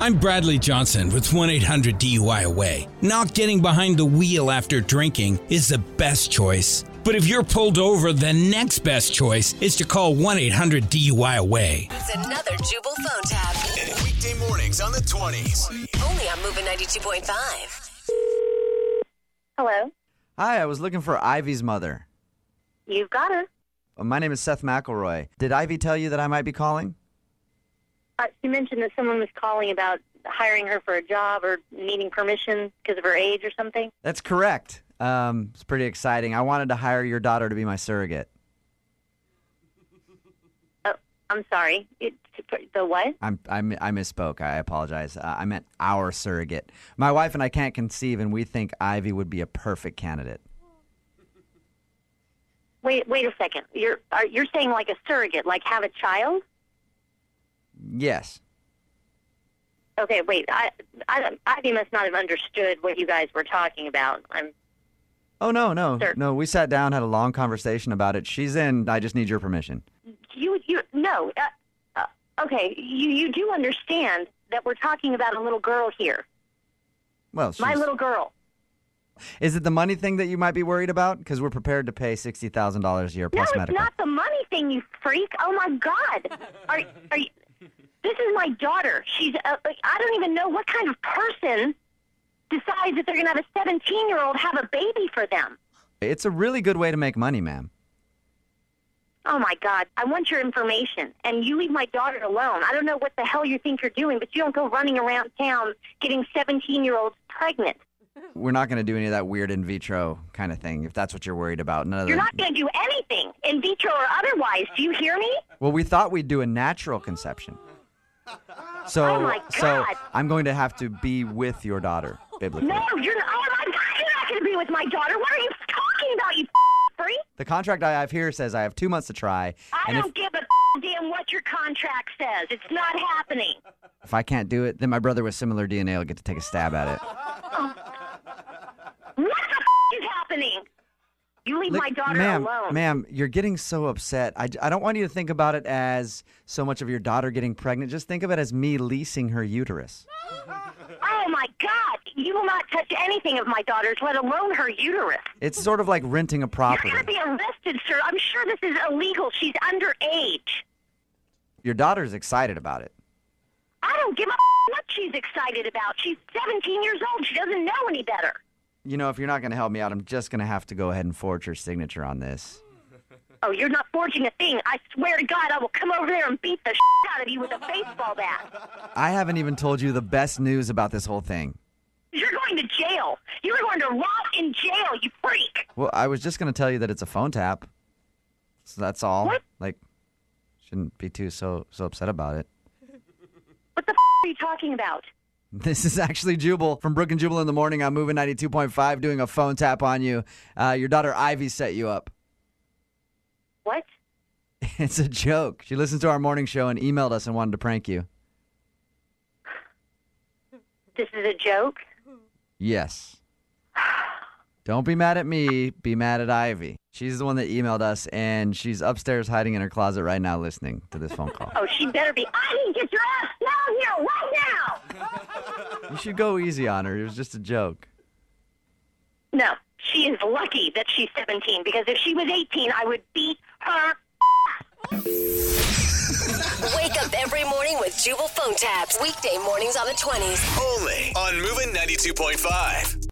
I'm Bradley Johnson with 1-800-DUI-AWAY. Not getting behind the wheel after drinking is the best choice. But if you're pulled over, the next best choice is to call 1-800-DUI-AWAY. It's another Jubal phone tap. Weekday mornings on the 20s. Only on Moving 92.5. Hello. Hi, I was looking for Ivy's mother. You've got her. My name is Seth McElroy. Did Ivy tell you that I might be calling? She mentioned that someone was calling about hiring her for a job or needing permission because of her age or something. That's correct. It's pretty exciting. I wanted to hire your daughter to be my surrogate. Oh, I'm sorry. The what? I misspoke. I apologize. I meant our surrogate. My wife and I can't conceive, and we think Ivy would be a perfect candidate. Wait a second. You're saying like a surrogate, like have a child? Yes. Okay, wait. Ivy must not have understood what you guys were talking about. Oh, no. Sir. No, we sat down, had a long conversation about it. She's in. I just need your permission. No. Okay, you do understand that we're talking about a little girl here. Well, My little girl. Is it the money thing that you might be worried about? Because we're prepared to pay $60,000 a year plus No, it's medical. not the money thing, you freak. Oh, my God. Are you... This is my daughter. She's, I don't even know what kind of person decides that they're going to have a 17-year-old have a baby for them. It's a really good way to make money, ma'am. Oh, my God. I want your information, and you leave my daughter alone. I don't know what the hell you think you're doing, but you don't go running around town getting 17-year-olds pregnant. We're not going to do any of that weird in vitro kind of thing, if that's what you're worried about. You're not going to do anything, in vitro or otherwise. Do you hear me? Well, we thought we'd do a natural conception. Oh, my So God. I'm going to have to be with your daughter, biblically. No, you're not. Oh, my God, you're not going to be with my daughter. What are you talking about, you freak? The contract I have here says I have 2 months to try. I and don't give a damn what your contract says. It's not happening. if I can't do it, then my brother with similar DNA will get to take a stab at it. What the is happening? You leave my daughter alone. Ma'am, you're getting so upset. I don't want you to think about it as so much of your daughter getting pregnant. Just think of it as me leasing her uterus. Oh, my God. You will not touch anything of my daughter's, let alone her uterus. It's sort of like renting a property. You're going to be arrested, sir. I'm sure this is illegal. She's underage. Your daughter's excited about it. I don't give a what she's excited about. She's 17 years old. She doesn't know any better. You know, if you're not going to help me out, I'm just going to have to go ahead and forge your signature on this. Oh, you're not forging a thing. I swear to God, I will come over there and beat the out of you with a baseball bat. I haven't even told you the best news about this whole thing. You're going to jail. You're going to rot in jail, you freak. Well, I was just going to tell you that it's a phone tap. So that's all. What? Like, shouldn't be too so upset about it. What the are you talking about? This is actually Jubal from Brook and Jubal in the Morning. I'm moving 92.5, doing a phone tap on you. Your daughter Ivy set you up. What? It's a joke. She listens to our morning show and emailed us and wanted to prank you. This is a joke? Yes. Don't be mad at me. Be mad at Ivy. She's the one that emailed us, and she's upstairs hiding in her closet right now listening to this phone call. Oh, she better be. Ivy, get your ass down here right now! You should go easy on her. It was just a joke. No, she is lucky that she's 17, because if she was 18, I would beat her. Wake up every morning with Jubal phone tabs. Weekday mornings on the 20s. Only on Moving 92.5.